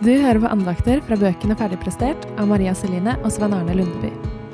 Du hører på andakter fra bøkene Ferdigprestert av Maria Celine og Sven Arne Lundeby.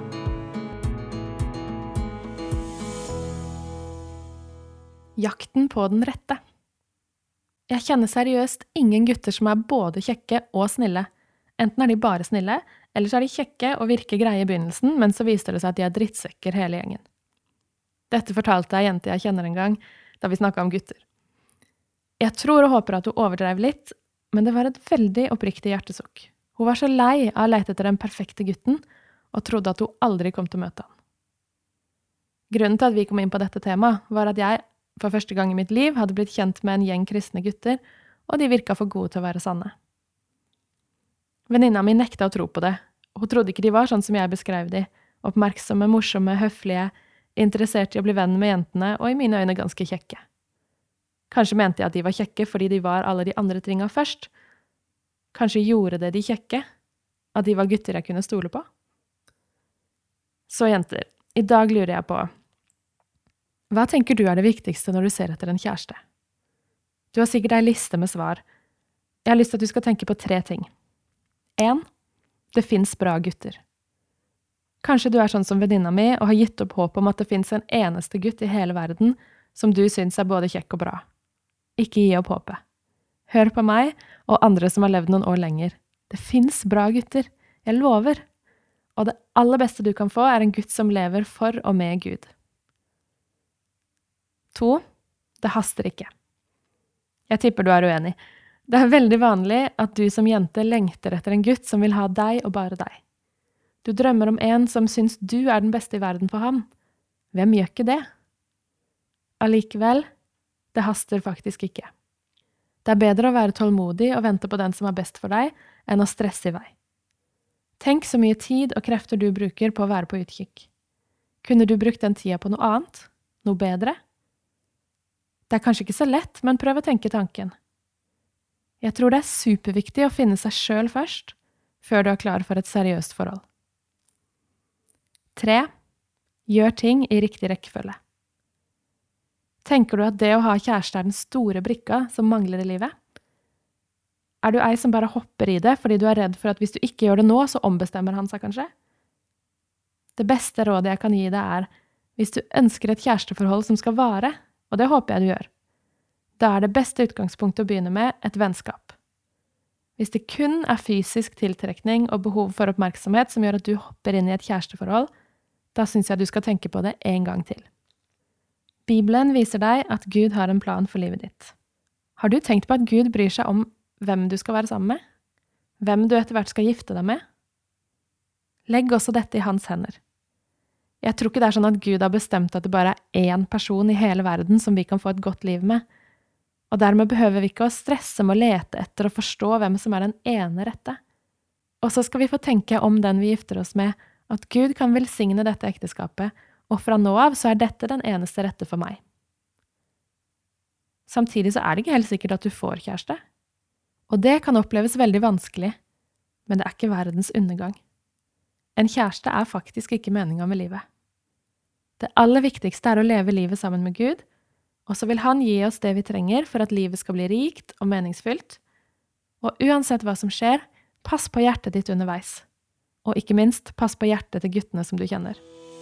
Jakten på den rette. Jeg kjenner seriøst ingen gutter som er både kjekke og snille. Enten er de bare snille, eller så er de kjekke og virker greie i begynnelsen, men så viser det seg at de er drittsekker hele gjengen. Dette fortalte jeg jente jeg kjenner en gang, da vi snakket om gutter. Jeg tror og håper at hun overdrev litt, men det var et veldig oppriktig hjertesukk. Hun var så lei av å lete etter den perfekte gutten, og trodde at hun aldri kom til å møte han. Grunnen til at vi kom inn på dette temaet, var at jeg, for første gang i mitt liv, hadde blitt kjent med en gjeng kristne gutter, og de virket for gode til å være sanne. Venninna mi nekta å tro på det. Hun trodde ikke de var sånn som jeg beskrev de, oppmerksomme, morsomme, høflige, interessert i å bli venn med jentene, og i mine øyne ganske kjekke. Kanskje mente jeg at de var kjekke fordi de var alle de andre tingene først. Kanskje gjorde det de kjekke, at de var gutter jeg kunne stole på. Så jenter, i dag lurer jeg på, hva tenker du er det viktigste når du ser etter en kjæreste? Du har sikkert en liste med svar. Jeg har lyst til at du skal tenke på 3 ting. 1. Det finnes bra gutter. Kanskje du er sånn som venninna mi og har gitt opp håp om at det finnes en eneste gutt i hele verden som du synes er både kjekk og bra. Ikke gi opp håpet. Hør på meg og andre som har levd noen år lenger. Det finnes bra gutter. Jeg lover. Og det aller beste du kan få er en gutt som lever for og med Gud. 2. Det haster ikke. Jeg tipper du er uenig. Det er veldig vanlig at du som jente lengter etter en gutt som vil ha deg og bare deg. Du drømmer om en som synes du er den beste i verden for ham. Hvem gjør ikke det? Allikevel, det haster faktisk ikke. Det er bedre å være tålmodig og vente på den som er best for deg, enn å stresse i vei. Tenk så mye tid og krefter du bruker på å være på utkikk. Kunne du brukt den tida på noe annet? Noe bedre? Det er kanskje ikke så lett, men prøv å tenke tanken. Jeg tror det er superviktig å finne seg selv først, før du er klar for et seriøst forhold. 3. Gjør ting i riktig rekkefølge. Tenker du at det å ha kjæreste er den store brikka som mangler i livet? Er du ei som bare hopper i det fordi du er redd for at hvis du ikke gjør det nå, så ombestemmer han seg kanskje? Det beste rådet jeg kan gi deg er, hvis du ønsker et kjæresteforhold som skal vare, og det håper jeg du gjør, da er det beste utgangspunktet å begynne med et vennskap. Hvis det kun er fysisk tiltrekning og behov for oppmerksomhet som gjør at du hopper inn i et kjæresteforhold, da synes jeg du skal tenke på det en gang til. Bibelen viser deg at Gud har en plan for livet ditt. Har du tenkt på at Gud bryr seg om hvem du skal være sammen med? Hvem du etter hvert skal gifte deg med? Legg også dette i hans hender. Jeg tror ikke det er sånn at Gud har bestemt at det bare er én person i hele verden som vi kan få et godt liv med, og dermed behøver vi ikke å stresse med å lete etter og forstå hvem som er den ene rette. Og så skal vi få tenke om den vi gifter oss med, at Gud kan velsigne dette ekteskapet, og fra nå av så er dette den eneste rette for meg. Samtidig så er det ikke helt sikkert at du får kjæreste. Og det kan oppleves veldig vanskelig, men det er ikke verdens undergang. En kjæreste er faktisk ikke meningen med livet. Det aller viktigste er å leve livet sammen med Gud, og så vil han gi oss det vi trenger for at livet skal bli rikt og meningsfylt. Og uansett hva som skjer, pass på hjertet ditt underveis. Og ikke minst, pass på hjertet til guttene som du kjenner.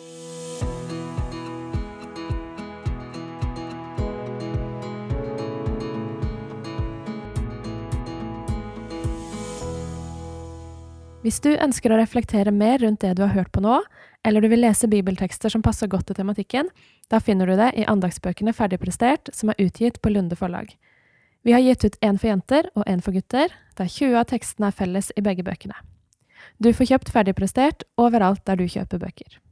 Hvis du ønsker å reflektere mer rundt det du har hørt på nå, eller du vil lese bibeltekster som passer godt til tematikken, da finner du det i andagsbøkene Ferdigprestert, som er utgitt på Lunde forlag. Vi har gitt ut en for jenter og en for gutter, der 20 av tekstene er felles i begge bøkene. Du får kjøpt Ferdigprestert overalt der du kjøper bøker.